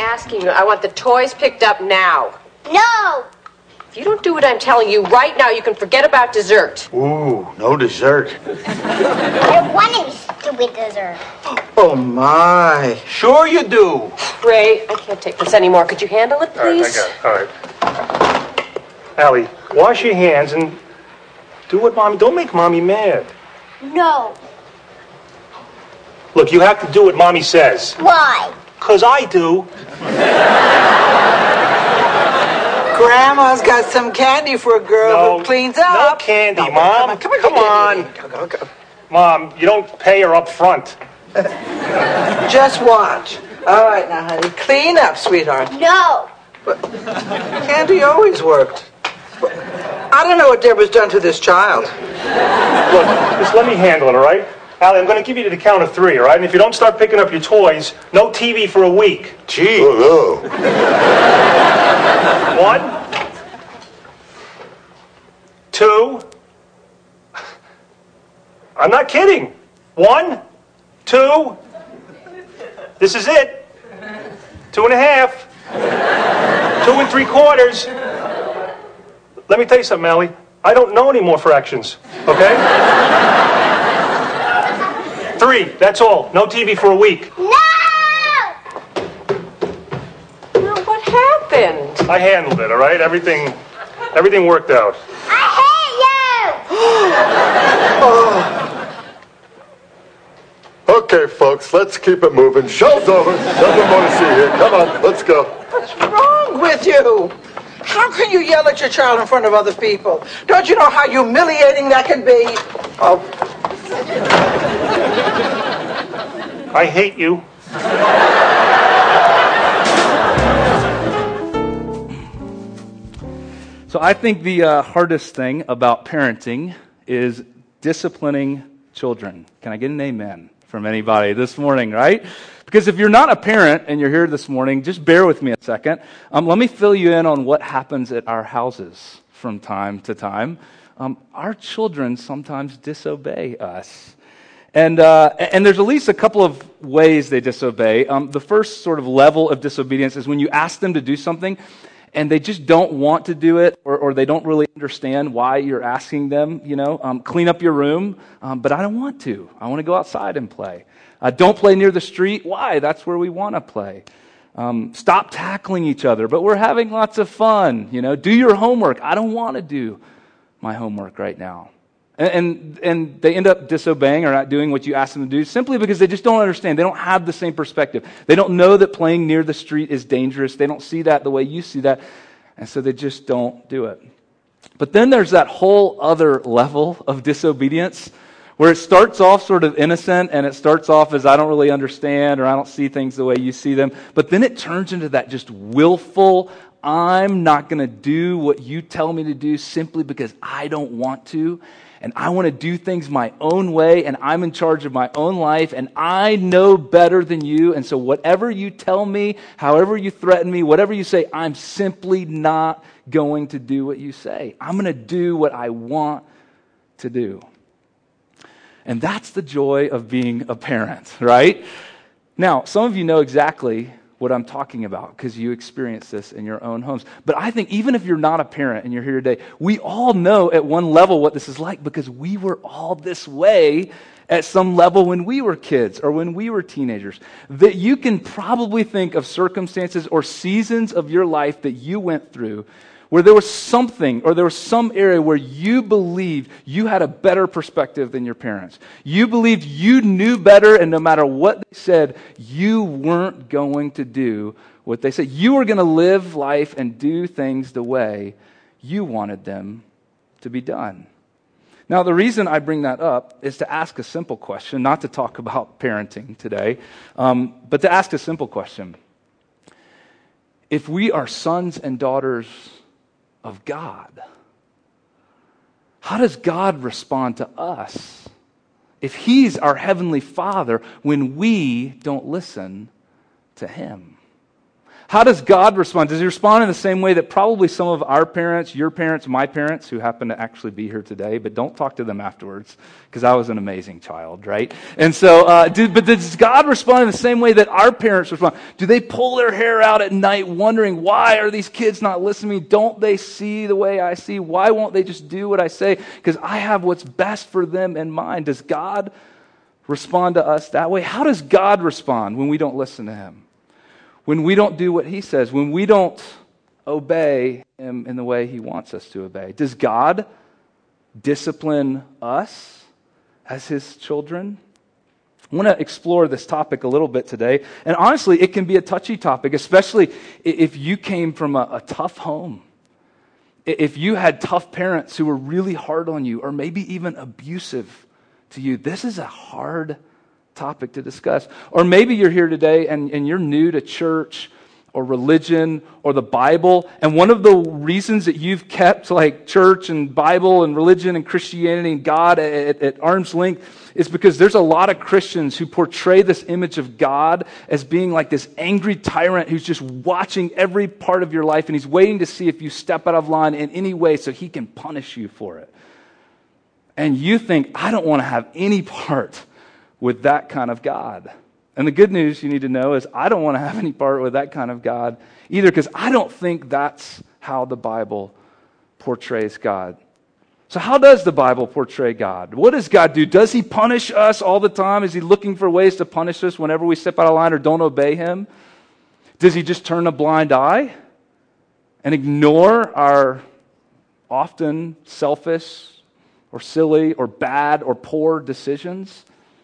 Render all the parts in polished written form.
asking you. I want the toys picked up now. No! If you don't do what I'm telling you right now, you can forget about dessert. Ooh, no dessert. I want a stupid dessert. Oh, my. Sure you do. Ray, I can't take this anymore. Could you handle it, please? All right. Allie, wash your hands and do what Mommy... Don't make Mommy mad. No. Look, you have to do what Mommy says. Why? 'Cause I do. Grandma's got some candy for a girl who cleans up. No candy, Mom. Come on. Mom, you don't pay her up front. Just watch. All right, now, honey, clean up, sweetheart. No. But candy always worked. I don't know what Deborah's done to this child. Look, just let me handle it, all right? Allie, I'm going to give you to the count of 3, all right? And if you don't start picking up your toys, no TV for a week. Gee. Oh, 1, 2. I'm not kidding. 1, 2. This is it. 2.5. 2 3/4. Let me tell you something, Allie. I don't know any more fractions, okay? 3, that's all. No TV for a week. No! Well, what happened? I handled it, all right? Everything worked out. I hate you! Okay, folks, let's keep it moving. Show's over. Nothing more to see here. Come on, let's go. What's wrong with you? How can you yell at your child in front of other people? Don't you know how humiliating that can be? Oh. I hate you. So I think the hardest thing about parenting is disciplining children. Can I get an amen from anybody this morning, right? Because if you're not a parent and you're here this morning, just bear with me a second. Let me fill you in on what happens at our houses from time to time. Our children sometimes disobey us. And there's at least a couple of ways they disobey. The first sort of level of disobedience is when you ask them to do something and they just don't want to do it, or they don't really understand why you're asking them, clean up your room, but I don't want to. I want to go outside and play. Don't play near the street. Why? That's where we want to play. Stop tackling each other, but we're having lots of fun. Do your homework. I don't want to do my homework right now. And they end up disobeying or not doing what you ask them to do simply because they just don't understand. They don't have the same perspective. They don't know that playing near the street is dangerous. They don't see that the way you see that. And so they just don't do it. But then there's that whole other level of disobedience where it starts off sort of innocent and it starts off as I don't really understand or I don't see things the way you see them. But then it turns into that just willful, I'm not going to do what you tell me to do simply because I don't want to. And I want to do things my own way, and I'm in charge of my own life, and I know better than you, and so whatever you tell me, however you threaten me, whatever you say, I'm simply not going to do what you say. I'm going to do what I want to do. And that's the joy of being a parent, right? Now, some of you know exactly what I'm talking about because you experience this in your own homes. But I think even if you're not a parent and you're here today, we all know at one level what this is like because we were all this way at some level when we were kids or when we were teenagers. That you can probably think of circumstances or seasons of your life that you went through where there was something or there was some area where you believed you had a better perspective than your parents. You believed you knew better, and no matter what they said, you weren't going to do what they said. You were going to live life and do things the way you wanted them to be done. Now, the reason I bring that up is to ask a simple question, not to talk about parenting today, but to ask a simple question. If we are sons and daughters of God, how does God respond to us if He's our Heavenly Father when we don't listen to Him? How does God respond? Does he respond in the same way that probably some of our parents, your parents, my parents, who happen to actually be here today, but don't talk to them afterwards, because I was an amazing child, right? And so, but does God respond in the same way that our parents respond? Do they pull their hair out at night wondering, why are these kids not listening to me? Don't they see the way I see? Why won't they just do what I say? Because I have what's best for them in mind. Does God respond to us that way? How does God respond when we don't listen to him? When we don't do what he says, when we don't obey him in the way he wants us to obey? Does God discipline us as his children? I want to explore this topic a little bit today. And honestly, it can be a touchy topic, especially if you came from a tough home. If you had tough parents who were really hard on you, or maybe even abusive to you, this is a hard topic to discuss. Or maybe you're here today and you're new to church or religion or the Bible, and one of the reasons that you've kept like church and Bible and religion and Christianity and God at arm's length is because there's a lot of Christians who portray this image of God as being like this angry tyrant who's just watching every part of your life, and he's waiting to see if you step out of line in any way so he can punish you for it. And you think, I don't want to have any part with that kind of God. And the good news you need to know is I don't want to have any part with that kind of God either, because I don't think that's how the Bible portrays God. So how does the Bible portray God? What does God do? Does he punish us all the time? Is he looking for ways to punish us whenever we step out of line or don't obey him? Does he just turn a blind eye and ignore our often selfish or silly or bad or poor decisions?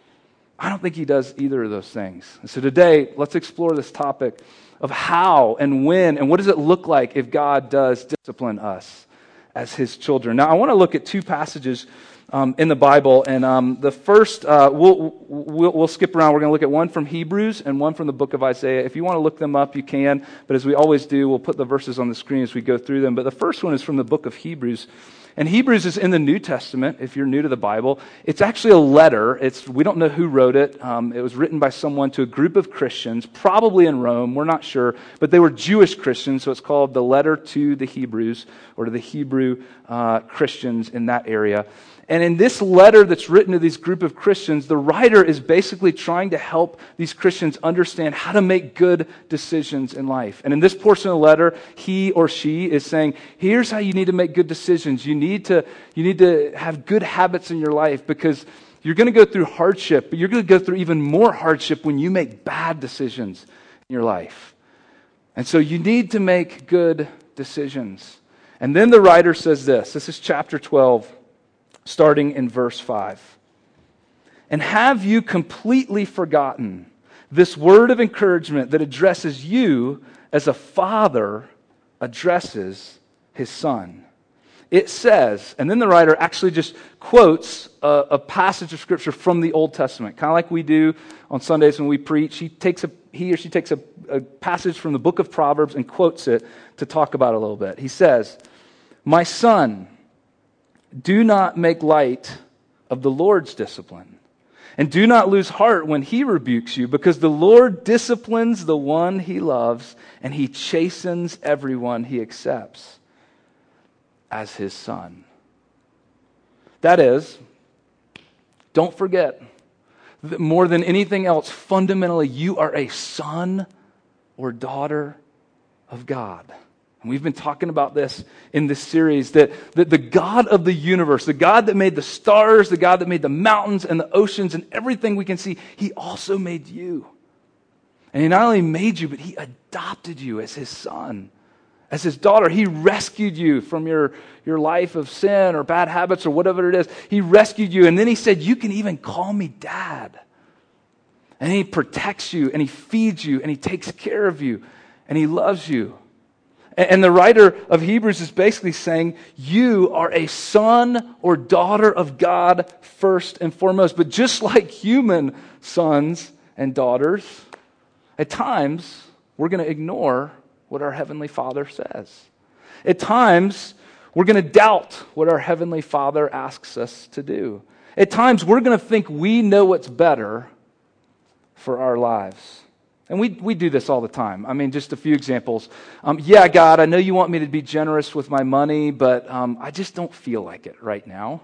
I don't think he does either of those things. And so today, let's explore this topic of how and when and what does it look like if God does discipline us as his children. Now, I want to look at two passages in the Bible, and the first, we'll skip around. We're going to look at one from Hebrews and one from the book of Isaiah. If you want to look them up, you can, but as we always do, we'll put the verses on the screen as we go through them. But the first one is from the book of Hebrews. And Hebrews is in the New Testament, if you're new to the Bible. It's actually a letter. We don't know who wrote it. It was written by someone to a group of Christians, probably in Rome. We're not sure. But they were Jewish Christians, so it's called the letter to the Hebrews, or to the Hebrew Christians in that area. And in this letter that's written to these group of Christians, the writer is basically trying to help these Christians understand how to make good decisions in life. And in this portion of the letter, he or she is saying, here's how you need to make good decisions. You need to have good habits in your life, because you're going to go through hardship, but you're going to go through even more hardship when you make bad decisions in your life. And so you need to make good decisions. And then the writer says this. This is chapter 12. Starting in verse 5. And have you completely forgotten this word of encouragement that addresses you as a father addresses his son? It says, and then the writer actually just quotes a passage of Scripture from the Old Testament, kind of like we do on Sundays when we preach. He or she takes a passage from the book of Proverbs and quotes it to talk about it a little bit. He says, "My son, do not make light of the Lord's discipline, and do not lose heart when he rebukes you, because the Lord disciplines the one he loves, and he chastens everyone he accepts as his son." That is, don't forget that more than anything else, fundamentally, you are a son or daughter of God. And we've been talking about this in this series, that the God of the universe, the God that made the stars, the God that made the mountains and the oceans and everything we can see, he also made you. And he not only made you, but he adopted you as his son, as his daughter. He rescued you from your life of sin or bad habits or whatever it is. He rescued you, and then he said, you can even call me dad. And he protects you, and he feeds you, and he takes care of you, and he loves you. And the writer of Hebrews is basically saying, you are a son or daughter of God first and foremost. But just like human sons and daughters, at times we're going to ignore what our Heavenly Father says. At times we're going to doubt what our Heavenly Father asks us to do. At times we're going to think we know what's better for our lives. And we do this all the time. I mean, just a few examples. Yeah, God, I know you want me to be generous with my money, but I just don't feel like it right now.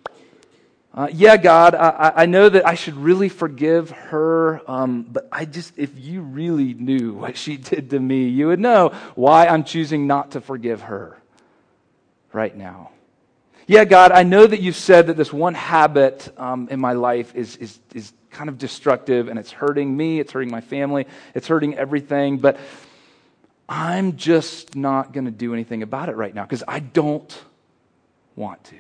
Yeah, God, I know that I should really forgive her, but if you really knew what she did to me, you would know why I'm choosing not to forgive her right now. Yeah, God, I know that you've said that this one habit in my life is kind of destructive, and it's hurting me, it's hurting my family, it's hurting everything, but I'm just not going to do anything about it right now because I don't want to.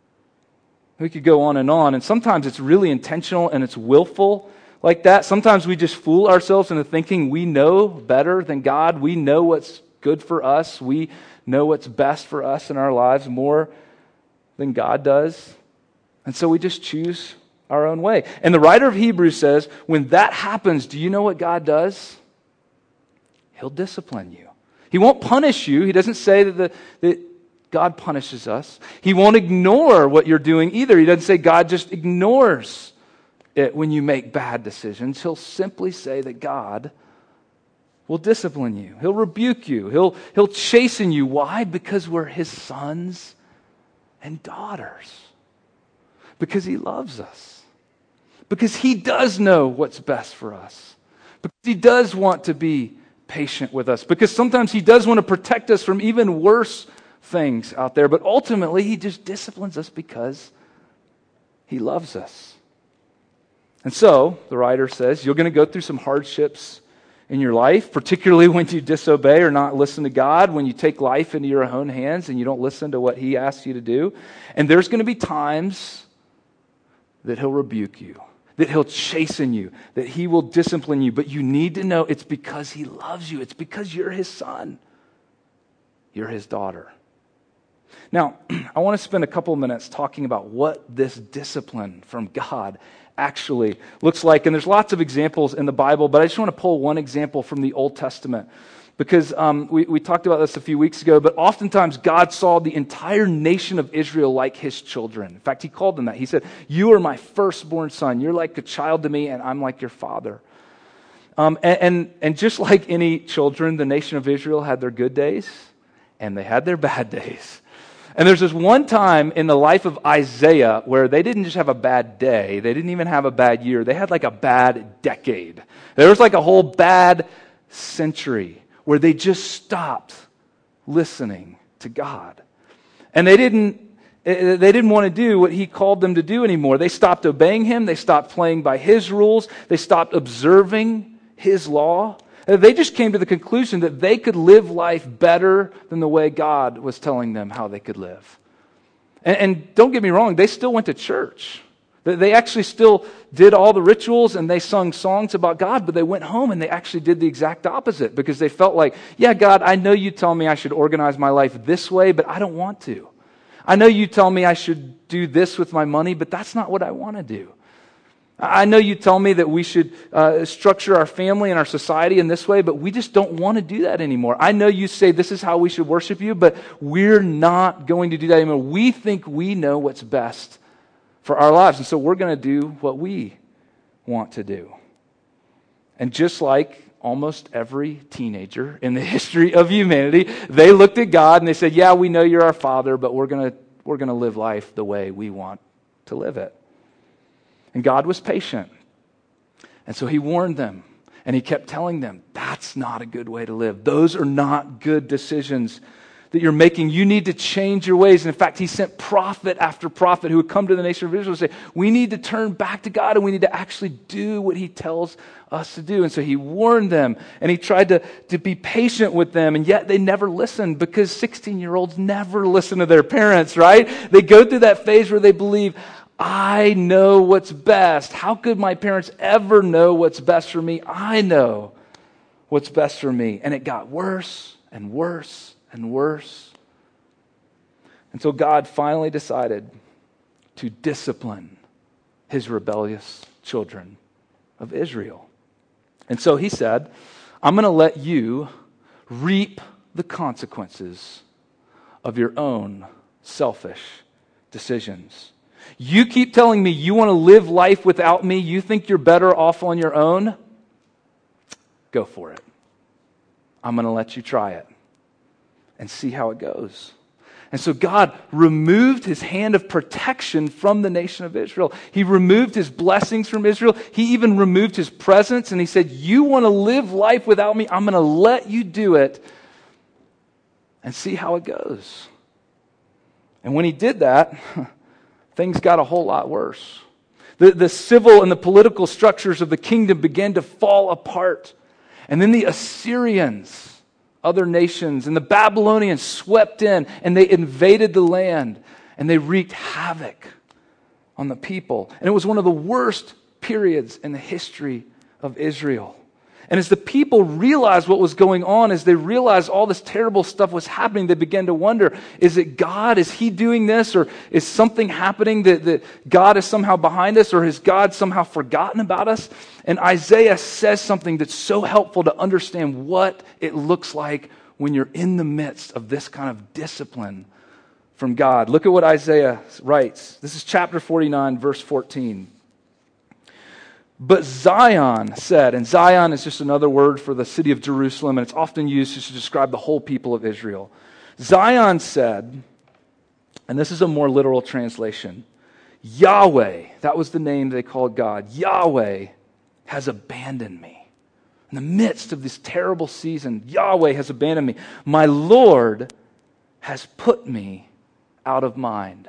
We could go on, and sometimes it's really intentional and it's willful like that. Sometimes we just fool ourselves into thinking we know better than God. We know what's good for us. We know what's best for us in our lives more than God does. And so we just choose our own way. And the writer of Hebrews says, when that happens, do you know what God does? He'll discipline you. He won't punish you. He doesn't say that God punishes us. He won't ignore what you're doing either. He doesn't say God just ignores it when you make bad decisions. He'll simply say that God will discipline you. He'll rebuke you. He'll chasten you. Why? Because we're His sons and daughters. Because He loves us. Because He does know what's best for us. Because He does want to be patient with us. Because sometimes He does want to protect us from even worse things out there. But ultimately, He just disciplines us because He loves us. And so, the writer says, you're going to go through some hardships in your life, particularly when you disobey or not listen to God, when you take life into your own hands and you don't listen to what He asks you to do. And there's going to be times that He'll rebuke you, that He'll chasten you, that He will discipline you. But you need to know it's because He loves you. It's because you're His son. You're His daughter. Now, I want to spend a couple of minutes talking about what this discipline from God actually looks like. And there's lots of examples in the Bible, but I just want to pull one example from the Old Testament. Because we talked about this a few weeks ago, but oftentimes God saw the entire nation of Israel like His children. In fact, He called them that. He said, you are my firstborn son. You're like a child to me, and I'm like your father. And just like any children, the nation of Israel had their good days, and they had their bad days. And there's this one time in the life of Isaiah where they didn't just have a bad day, they didn't even have a bad year, they had like a bad decade. There was like a whole bad century where they just stopped listening to God. And they didn't want to do what He called them to do anymore. They stopped obeying Him, they stopped playing by His rules, they stopped observing His law. They just came to the conclusion that they could live life better than the way God was telling them how they could live. And don't get me wrong, they still went to church. They actually still did all the rituals and they sung songs about God, but they went home and they actually did the exact opposite because they felt like, yeah, God, I know you tell me I should organize my life this way, but I don't want to. I know you tell me I should do this with my money, but that's not what I want to do. I know you tell me that we should structure our family and our society in this way, but we just don't want to do that anymore. I know you say this is how we should worship you, but we're not going to do that anymore. We think we know what's best for our lives, and so we're going to do what we want to do. And just like almost every teenager in the history of humanity, they looked at God and they said, yeah, we know you're our Father, but we're going to live life the way we want to live it. And God was patient. And so He warned them. And He kept telling them, that's not a good way to live. Those are not good decisions that you're making. You need to change your ways. And in fact, He sent prophet after prophet who would come to the nation of Israel and say, we need to turn back to God and we need to actually do what He tells us to do. And so He warned them and He tried to be patient with them. And yet they never listened because 16-year-olds never listen to their parents, right? They go through that phase where they believe, I know what's best. How could my parents ever know what's best for me? I know what's best for me. And it got worse and worse and worse. And so God finally decided to discipline His rebellious children of Israel. And so He said, I'm going to let you reap the consequences of your own selfish decisions. You keep telling me you want to live life without me. You think you're better off on your own. go for it. I'm going to let you try it and see how it goes. And so God removed his hand of protection from the nation of Israel. He removed his blessings from Israel. He even removed his presence, and he said, you want to live life without me? I'm going to let you do it and see how it goes. And when he did that, things got a whole lot worse. The civil and the political structures of the kingdom began to fall apart. And then the Assyrians, other nations, and the Babylonians swept in and they invaded the land and they wreaked havoc on the people. And it was one of the worst periods in the history of Israel. And as the people realized what was going on, as they realized all this terrible stuff was happening, they began to wonder, is it God? Is he doing this? Or is something happening that God is somehow behind us? Or has God somehow forgotten about us? And Isaiah says something that's so helpful to understand what it looks like when you're in the midst of this kind of discipline from God. Look at what Isaiah writes. This is chapter 49, verse 14. But Zion said, and Zion is just another word for the city of Jerusalem, and it's often used to describe the whole people of Israel. Zion said, and this is a more literal translation, Yahweh, that was the name they called God, Yahweh has abandoned me. In the midst of this terrible season, Yahweh has abandoned me. My Lord has put me out of mind.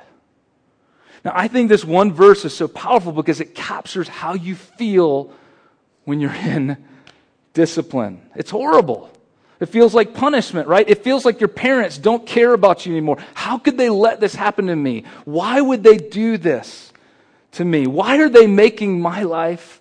Now, I think this one verse is so powerful because it captures how you feel when you're in discipline. It's horrible. It feels like punishment, right? It feels like your parents don't care about you anymore. How could they let this happen to me? Why would they do this to me? Why are they making my life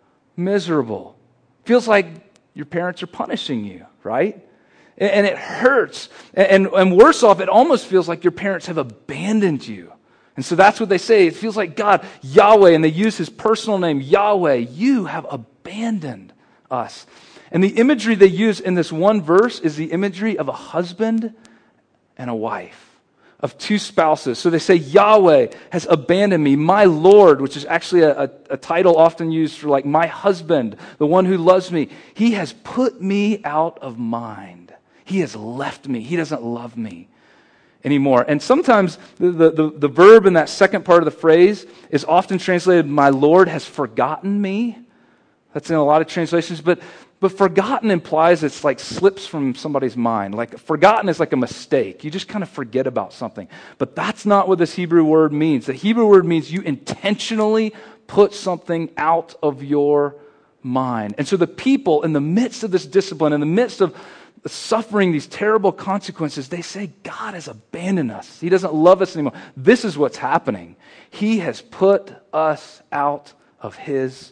miserable? It feels like your parents are punishing you, right? And it hurts. And worse off, it almost feels like your parents have abandoned you. And so that's what they say. It feels like God, Yahweh, and they use his personal name, Yahweh, you have abandoned us. And the imagery they use in this one verse is the imagery of a husband and a wife, of two spouses. So they say, Yahweh has abandoned me, my Lord, which is actually a title often used for like my husband, the one who loves me. He has put me out of mind. He has left me. He doesn't love me anymore. And sometimes the verb in that second part of the phrase is often translated, my Lord has forgotten me. That's in a lot of translations, but forgotten implies it's like slips from somebody's mind. Like forgotten is like a mistake. You just kind of forget about something. But that's not what this Hebrew word means. The Hebrew word means you intentionally put something out of your mind. And so the people in the midst of this discipline, in the midst of suffering these terrible consequences, they say, God has abandoned us. He doesn't love us anymore. This is what's happening. He has put us out of his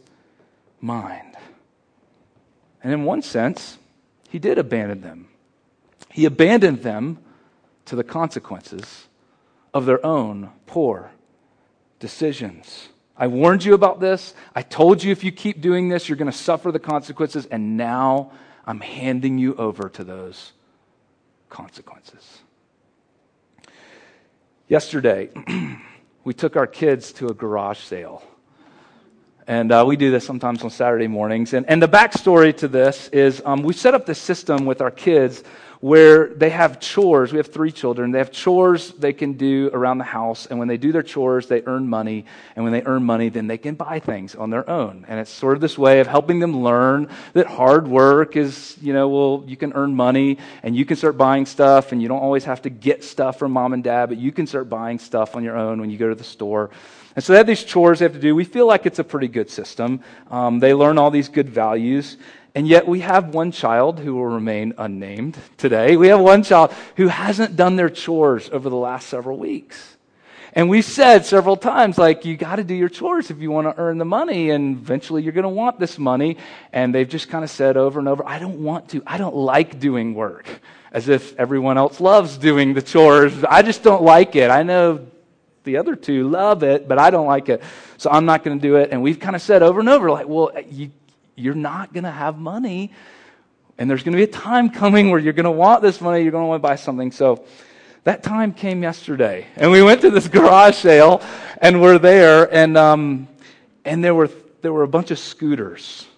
mind. And in one sense, he did abandon them. He abandoned them to the consequences of their own poor decisions. I warned you about this. I told you if you keep doing this, you're going to suffer the consequences. And now I'm handing you over to those consequences. Yesterday, we took our kids to a garage sale. And we do this sometimes on Saturday mornings. And the backstory to this is we set up this system with our kids where they have chores. We have 3 children. They have chores they can do around the house. And when they do their chores, they earn money. And when they earn money, then they can buy things on their own. And it's sort of this way of helping them learn that hard work is, you can earn money and you can start buying stuff. And you don't always have to get stuff from mom and dad, but you can start buying stuff on your own when you go to the store. And so they have these chores they have to do. We feel like it's a pretty good system. They learn all these good values. And yet we have one child who will remain unnamed today. We have one child who hasn't done their chores over the last several weeks. And we've said several times, you got to do your chores if you want to earn the money, and eventually you're going to want this money. And they've just kind of said over and over, I don't want to. I don't like doing work, as if everyone else loves doing the chores. I just don't like it. I know the other 2 love it, but I don't like it, so I'm not going to do it. And we've kind of said over and over, you're not going to have money, and there's going to be a time coming where you're going to want this money, you're going to want to buy something. So that time came yesterday, and we went to this garage sale, and we're there, and there were a bunch of scooters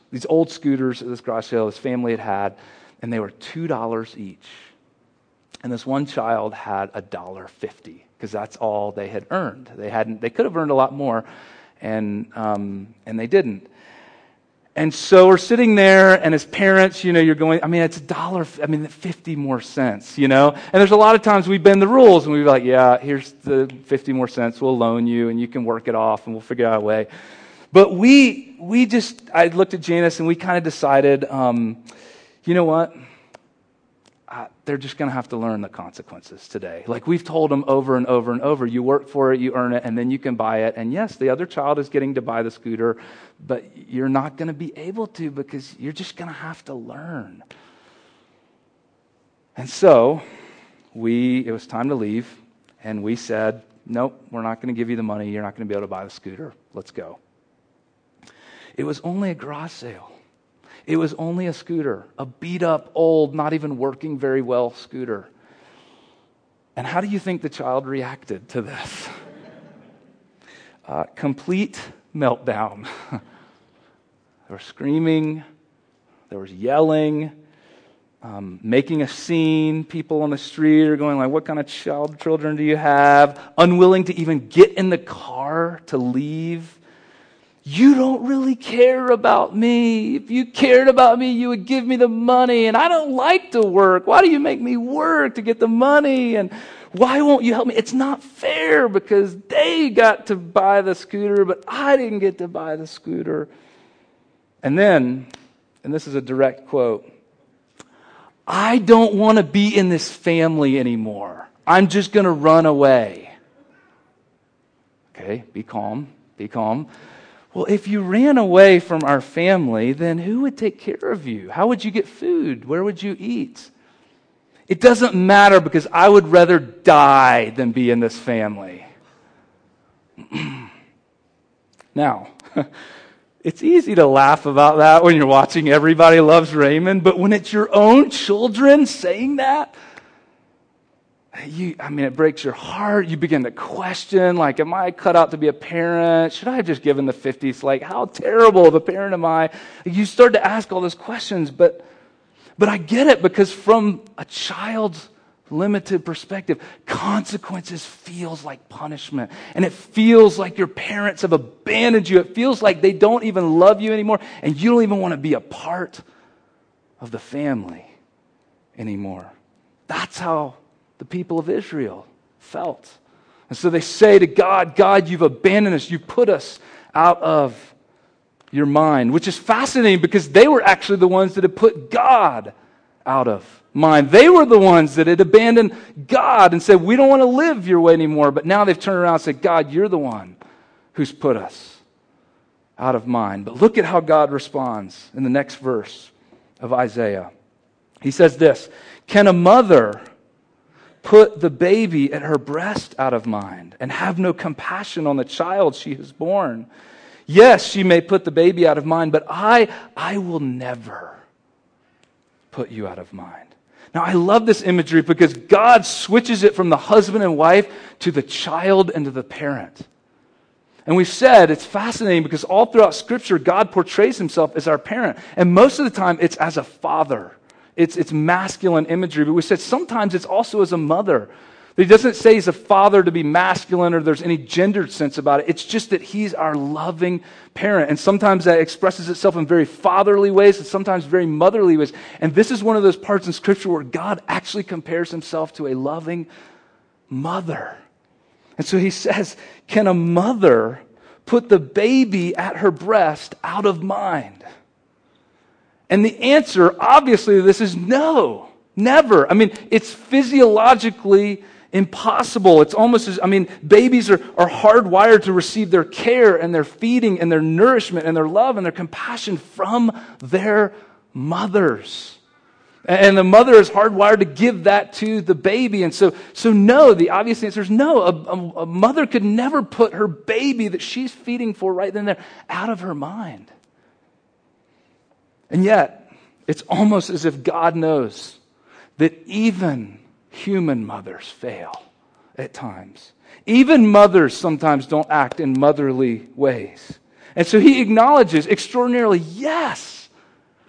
these old scooters at this garage sale this family had, and they were $2 each. And this one child had $1.50 because that's all they had earned. They could have earned a lot more, and they didn't. And so we're sitting there, and as parents, you're going, it's $1, 50 more cents, And there's a lot of times we bend the rules, and we're like, yeah, here's the 50 more cents, we'll loan you, and you can work it off, and we'll figure out a way. But I looked at Janice, and we kind of decided, you know what? They're just going to have to learn the consequences today. Like we've told them over and over and over, you work for it, you earn it, and then you can buy it. And yes, the other child is getting to buy the scooter, but you're not going to be able to because you're just going to have to learn. And so it was time to leave, and we said, nope, we're not going to give you the money. You're not going to be able to buy the scooter. Let's go. It was only a garage sale. It was only a scooter, a beat-up, old, not even working very well scooter. And how do you think the child reacted to this? Complete meltdown. They were screaming. There was yelling, making a scene. People on the street are going like, what kind of children do you have? Unwilling to even get in the car to leave. You don't really care about me. If you cared about me, you would give me the money. And I don't like to work. Why do you make me work to get the money? And why won't you help me? It's not fair because they got to buy the scooter, but I didn't get to buy the scooter. And then, and this is a direct quote, I don't want to be in this family anymore. I'm just going to run away. Okay, be calm, be calm. Well, if you ran away from our family, then who would take care of you? How would you get food? Where would you eat? It doesn't matter because I would rather die than be in this family. Now, it's easy to laugh about that when you're watching Everybody Loves Raymond, but when it's your own children saying that, it breaks your heart. You begin to question, like, am I cut out to be a parent? Should I have just given the 50s? Like, how terrible of a parent am I? You start to ask all those questions, but I get it because from a child's limited perspective, consequences feels like punishment. And it feels like your parents have abandoned you. It feels like they don't even love you anymore, and you don't even want to be a part of the family anymore. That's how the people of Israel felt. And so they say to God, God, you've abandoned us. You put us out of your mind, which is fascinating because they were actually the ones that had put God out of mind. They were the ones that had abandoned God and said, we don't want to live your way anymore. But now they've turned around and said, God, you're the one who's put us out of mind. But look at how God responds in the next verse of Isaiah. He says this, can a mother put the baby at her breast out of mind and have no compassion on the child she has born? Yes, she may put the baby out of mind, but I will never put you out of mind. Now, I love this imagery because God switches it from the husband and wife to the child and to the parent. And we've said it's fascinating because all throughout Scripture, God portrays himself as our parent. And most of the time, it's as a father. It's masculine imagery, but we said sometimes it's also as a mother. He doesn't say he's a father to be masculine or there's any gendered sense about it. It's just that he's our loving parent. And sometimes that expresses itself in very fatherly ways and sometimes very motherly ways. And this is one of those parts in Scripture where God actually compares himself to a loving mother. And so he says, can a mother put the baby at her breast out of mind? And the answer, obviously, to this is no, never. It's physiologically impossible. It's almost as, babies are hardwired to receive their care and their feeding and their nourishment and their love and their compassion from their mothers. And the mother is hardwired to give that to the baby. And so no, the obvious answer is no. A mother could never put her baby that she's feeding for right then and there out of her mind. And yet, it's almost as if God knows that even human mothers fail at times. Even mothers sometimes don't act in motherly ways. And so he acknowledges extraordinarily, yes,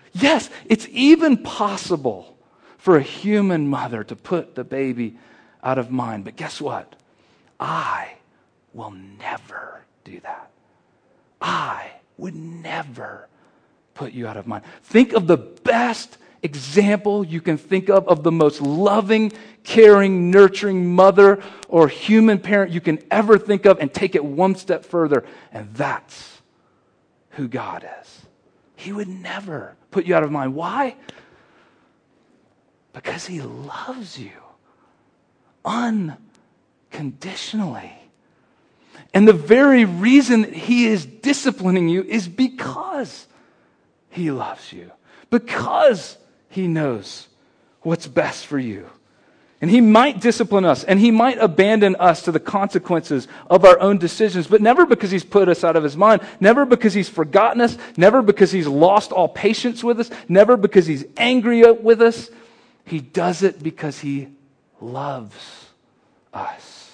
Yes, it's even possible for a human mother to put the baby out of mind. But guess what? I will never do that. I would never put you out of mind. Think of the best example you can think of the most loving, caring, nurturing mother or human parent you can ever think of, and take it one step further. And that's who God is. He would never put you out of mind. Why? Because he loves you unconditionally. And the very reason that he is disciplining you is because he loves you. Because he knows what's best for you. And he might discipline us, and he might abandon us to the consequences of our own decisions, but never because he's put us out of his mind, never because he's forgotten us, never because he's lost all patience with us, never because he's angry with us. He does it because he loves us.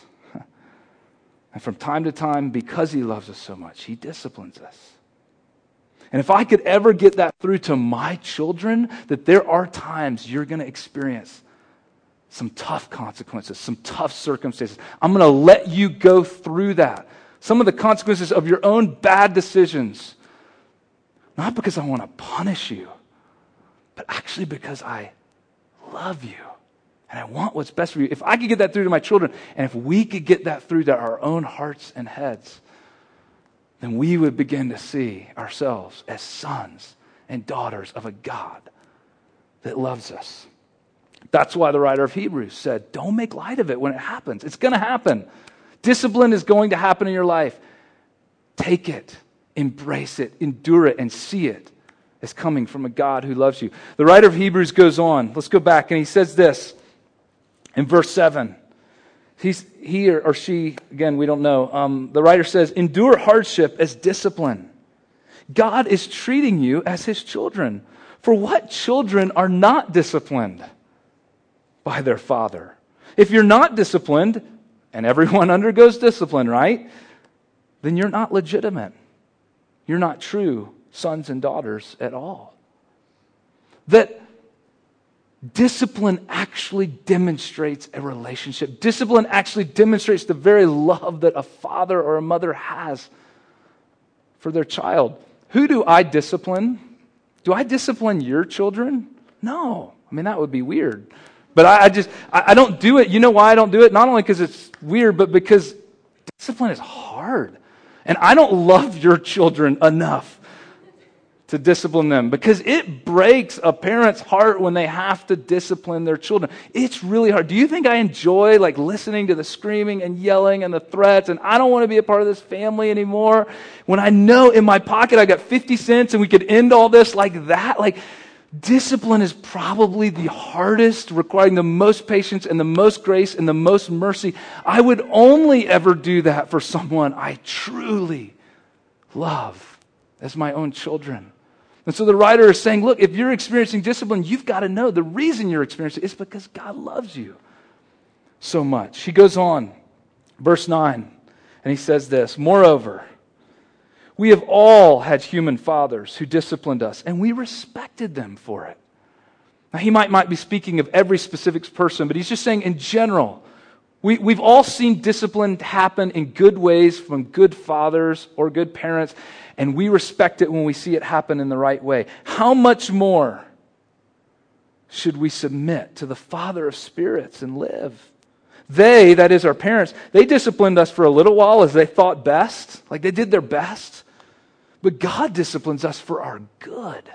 And from time to time, because he loves us so much, he disciplines us. And if I could ever get that through to my children, that there are times you're going to experience some tough consequences, some tough circumstances. I'm going to let you go through that. Some of the consequences of your own bad decisions. Not because I want to punish you, but actually because I love you. And I want what's best for you. If I could get that through to my children, and if we could get that through to our own hearts and heads, then we would begin to see ourselves as sons and daughters of a God that loves us. That's why the writer of Hebrews said, don't make light of it when it happens. It's going to happen. Discipline is going to happen in your life. Take it, embrace it, endure it, and see it as coming from a God who loves you. The writer of Hebrews goes on. Let's go back, and he says this in verse 7. He or she, again, we don't know. The writer says, endure hardship as discipline. God is treating you as his children. For what children are not disciplined by their father? If you're not disciplined, and everyone undergoes discipline, right? Then you're not legitimate. You're not true sons and daughters at all. That discipline actually demonstrates a relationship. Discipline actually demonstrates the very love that a father or a mother has for their child. Who do I discipline? Do I discipline your children? No. I mean, that would be weird. But I don't do it. You know why I don't do it? Not only because it's weird, but because discipline is hard. And I don't love your children enough to discipline them, because it breaks a parent's heart when they have to discipline their children. It's really hard. Do you think I enjoy listening to the screaming and yelling and the threats, and I don't want to be a part of this family anymore, when I know in my pocket I got 50 cents and we could end all this like that? Discipline is probably the hardest, requiring the most patience and the most grace and the most mercy. I would only ever do that for someone I truly love as my own children. And so the writer is saying, look, if you're experiencing discipline, you've got to know the reason you're experiencing it is because God loves you so much. He goes on, verse 9, and he says this, moreover, we have all had human fathers who disciplined us, and we respected them for it. Now, he might be speaking of every specific person, but he's just saying in general, we've all seen discipline happen in good ways from good fathers or good parents, and we respect it when we see it happen in the right way. How much more should we submit to the Father of spirits and live? They, that is our parents, they disciplined us for a little while as they thought best, they did their best. But God disciplines us for our good,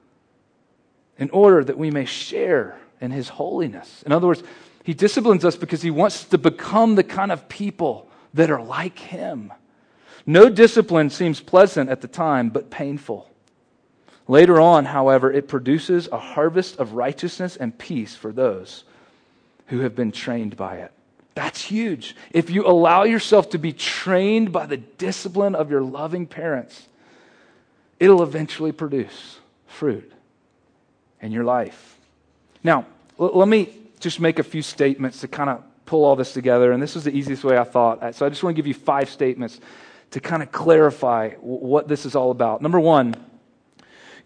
in order that we may share in his holiness. In other words, he disciplines us because he wants us to become the kind of people that are like him. No discipline seems pleasant at the time, but painful. Later on, however, it produces a harvest of righteousness and peace for those who have been trained by it. That's huge. If you allow yourself to be trained by the discipline of your loving parents, it'll eventually produce fruit in your life. Now, let me just make a few statements to kind of pull all this together, and this was the easiest way I thought. So I just want to give you 5 statements to kind of clarify what this is all about. Number 1,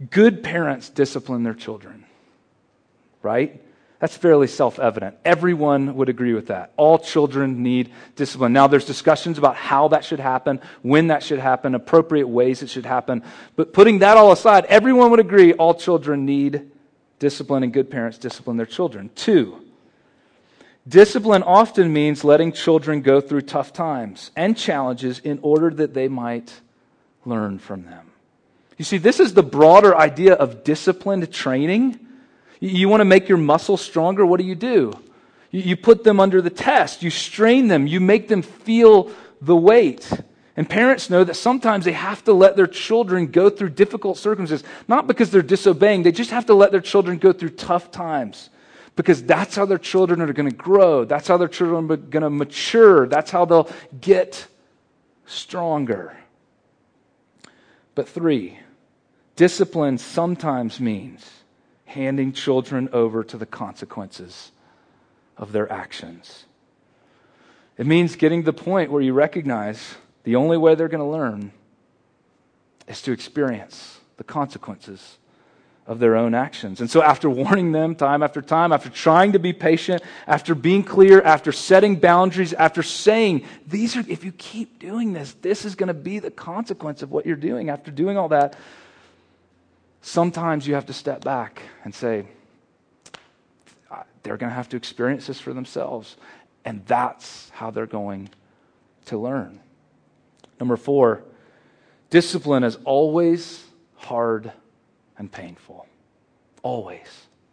Good parents discipline their children, right? That's fairly self-evident. Everyone would agree with that. All children need discipline. Now, there's discussions about how that should happen, when that should happen, appropriate ways it should happen. But putting that all aside, everyone would agree all children need discipline, and good parents discipline their children. 2, discipline often means letting children go through tough times and challenges in order that they might learn from them. You see, this is the broader idea of disciplined training. You want to make your muscles stronger, what do? You put them under the test. You strain them. You make them feel the weight. And parents know that sometimes they have to let their children go through difficult circumstances, not because they're disobeying. They just have to let their children go through tough times, because that's how their children are going to grow. That's how their children are going to mature. That's how they'll get stronger. But 3, discipline sometimes means handing children over to the consequences of their actions. It means getting to the point where you recognize the only way they're going to learn is to experience the consequences of their own actions. And so after warning them time after time, after trying to be patient, after being clear, after setting boundaries, after saying, if you keep doing this, this is going to be the consequence of what you're doing. After doing all that, sometimes you have to step back and say, they're going to have to experience this for themselves. And that's how they're going to learn. Number 4, discipline is always hard and painful. Always.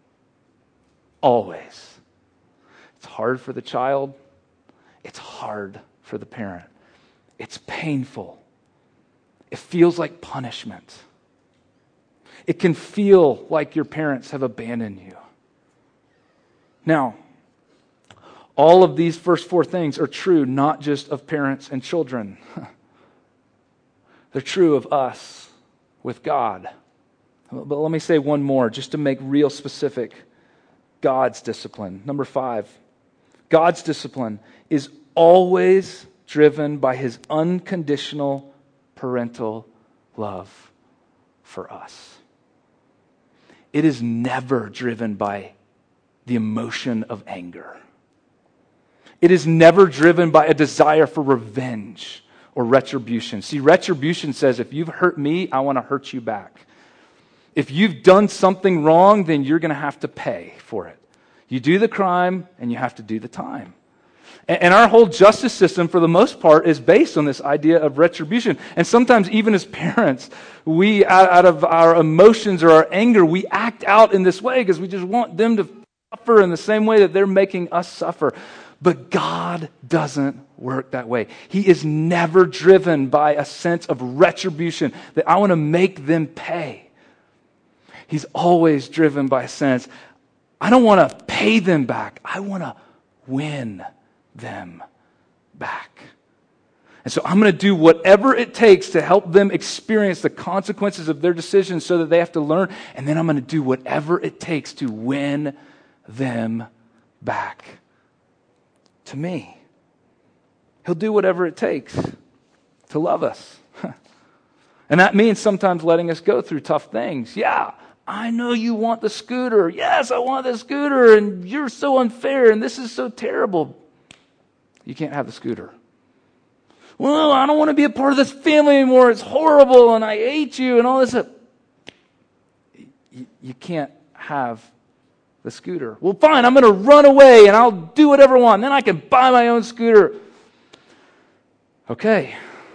Always. It's hard for the child. It's hard for the parent. It's painful. It feels like punishment. It can feel like your parents have abandoned you. Now, all of these first 4 things are true not just of parents and children. They're true of us with God. But let me say one more just to make real specific. God's discipline. Number 5, God's discipline is always driven by His unconditional parental love for us. It is never driven by the emotion of anger. It is never driven by a desire for revenge or retribution. See, retribution says, if you've hurt me, I want to hurt you back. If you've done something wrong, then you're going to have to pay for it. You do the crime, and you have to do the time. And our whole justice system, for the most part, is based on this idea of retribution. And sometimes, even as parents, we, out of our emotions or our anger, we act out in this way because we just want them to suffer in the same way that they're making us suffer. But God doesn't work that way. He is never driven by a sense of retribution, that I want to make them pay. He's always driven by a sense, I don't want to pay them back. I want to win them back. And so I'm going to do whatever it takes to help them experience the consequences of their decisions so that they have to learn. And then I'm going to do whatever it takes to win them back to me. He'll do whatever it takes to love us. And that means sometimes letting us go through tough things. Yeah, I know you want the scooter. Yes, I want the scooter. And you're so unfair. And this is so terrible. You can't have the scooter. Well, I don't want to be a part of this family anymore. It's horrible. And I hate you and all this stuff. You can't have the scooter. Well, fine. I'm going to run away and I'll do whatever I want. Then I can buy my own scooter. Okay.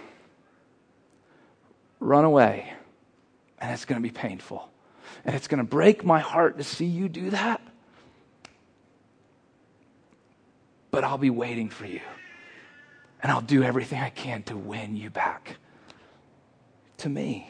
Run away. And it's going to be painful. And it's going to break my heart to see you do that. But I'll be waiting for you. And I'll do everything I can to win you back to me.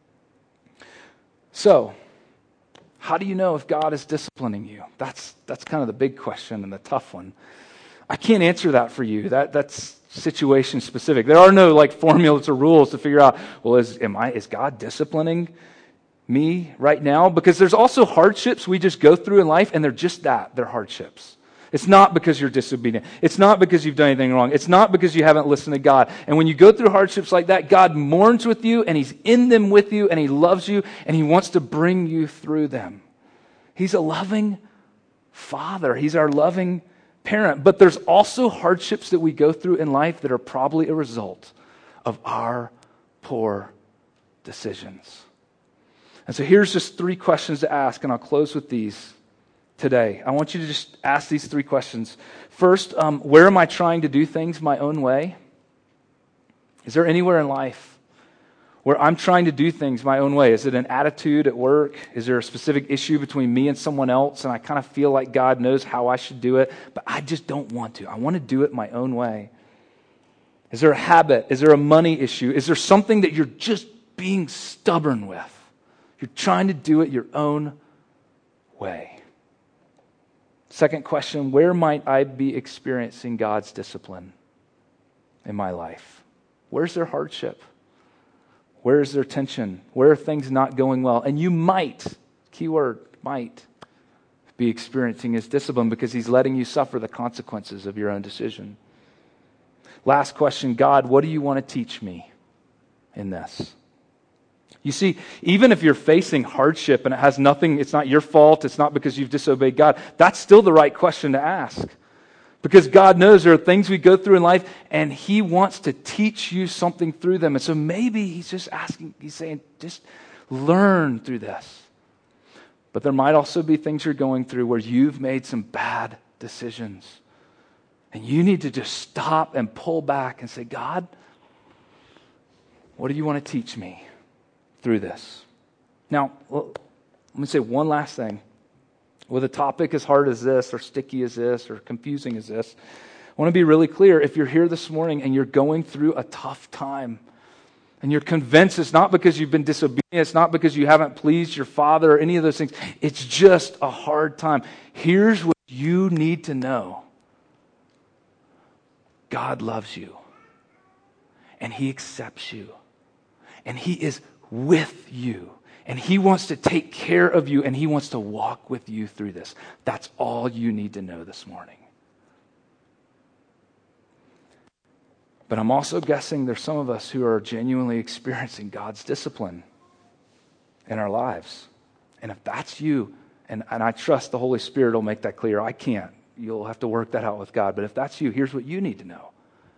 So, how do you know if God is disciplining you? That's kind of the big question and the tough one. I can't answer that for you. That's situation specific. There are no formulas or rules to figure out, well, is God disciplining me right now? Because there's also hardships we just go through in life, and they're just that. They're hardships. It's not because you're disobedient. It's not because you've done anything wrong. It's not because you haven't listened to God. And when you go through hardships like that, God mourns with you, and He's in them with you, and He loves you, and He wants to bring you through them. He's a loving Father. He's our loving parent. But there's also hardships that we go through in life that are probably a result of our poor decisions. And so here's just 3 questions to ask, and I'll close with these today. I want you to just ask these 3 questions. First, where am I trying to do things my own way? Is there anywhere in life where I'm trying to do things my own way? Is it an attitude at work? Is there a specific issue between me and someone else, and I kind of feel like God knows how I should do it, but I just don't want to? I want to do it my own way. Is there a habit? Is there a money issue? Is there something that you're just being stubborn with? You're trying to do it your own way. Second question, where might I be experiencing God's discipline in my life? Where's there hardship? Where is there tension? Where are things not going well? And you might, keyword, might, be experiencing His discipline because He's letting you suffer the consequences of your own decision. Last question, God, what do you want to teach me in this? You see, even if you're facing hardship and it has nothing, it's not your fault, it's not because you've disobeyed God, that's still the right question to ask. Because God knows there are things we go through in life, and He wants to teach you something through them. And so maybe He's just asking, He's saying, just learn through this. But there might also be things you're going through where you've made some bad decisions. And you need to just stop and pull back and say, God, what do you want to teach me through this? Now, let me say one last thing. With a topic as hard as this, or sticky as this, or confusing as this, I want to be really clear. If you're here this morning and you're going through a tough time, and you're convinced it's not because you've been disobedient, it's not because you haven't pleased your father or any of those things, it's just a hard time. Here's what you need to know. God loves you, and He accepts you, and He is with you. And He wants to take care of you, and He wants to walk with you through this. That's all you need to know this morning. But I'm also guessing there's some of us who are genuinely experiencing God's discipline in our lives. And if that's you, and I trust the Holy Spirit will make that clear. I can't. You'll have to work that out with God. But if that's you, here's what you need to know.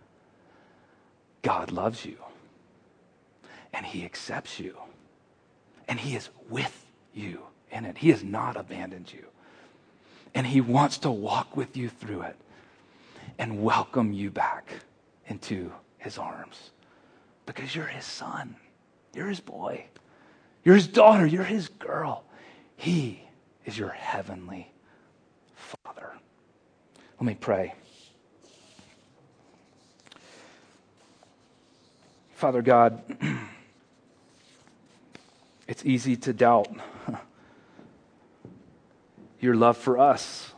God loves you, and He accepts you. And He is with you in it. He has not abandoned you. And He wants to walk with you through it and welcome you back into His arms. Because you're His son. You're His boy. You're His daughter. You're His girl. He is your heavenly Father. Let me pray. Father God, it's easy to doubt your love for us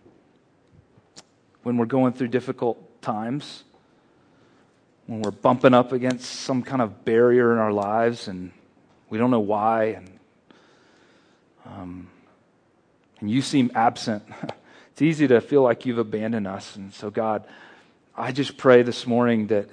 when we're going through difficult times, when we're bumping up against some kind of barrier in our lives and we don't know why, and you seem absent. It's easy to feel like you've abandoned us. And so, God, I just pray this morning that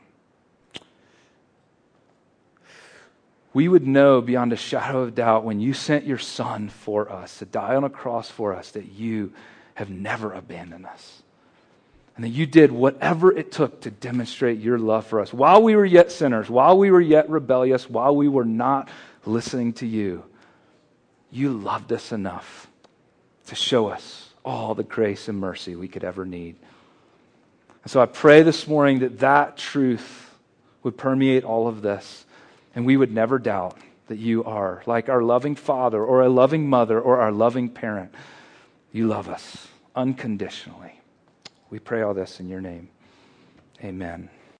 we would know beyond a shadow of doubt when you sent your Son for us to die on a cross for us that you have never abandoned us. And that you did whatever it took to demonstrate your love for us. While we were yet sinners, while we were yet rebellious, while we were not listening to you, you loved us enough to show us all the grace and mercy we could ever need. And so I pray this morning that that truth would permeate all of this. And we would never doubt that you are like our loving father or a loving mother or our loving parent. You love us unconditionally. We pray all this in your name. Amen.